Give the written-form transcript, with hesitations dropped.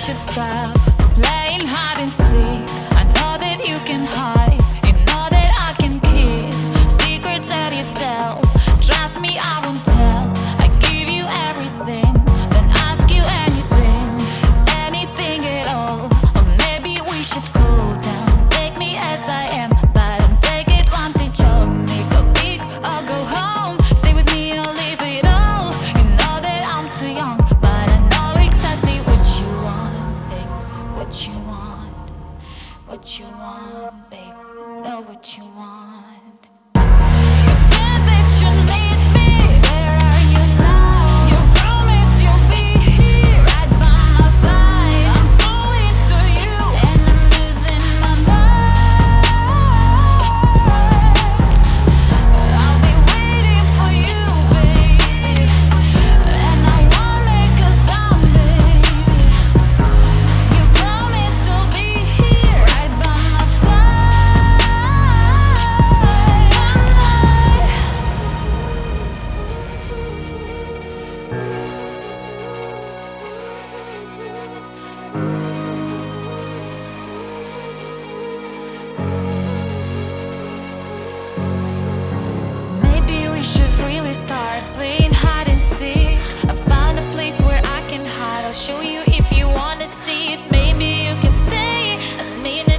should stop playing hide and seek. I know that you can hide, you know that I can keep secrets that you tell. Trust me, I won't tell. I give you everything, then ask you anything, anything at all. Or maybe we should cool down. Take me as I am, but don't take advantage of me. Go big or go home, stay with me or leave it all. You know that I'm too young, but I know exactly what you want, babe. What you want, what you want, babe. Know what you want. You said that you need me. Where are you now? You promised you'll be here, right by my side. I'm so into you, and I'm losing my mind. I'll be waiting for you, baby, and I won't make a sound, baby. You promised to be here, right by my side tonight. Maybe we should really start playing hide and seek. I found a place where I can hide. I'll show you if you wanna see it. Maybe you can stay a minute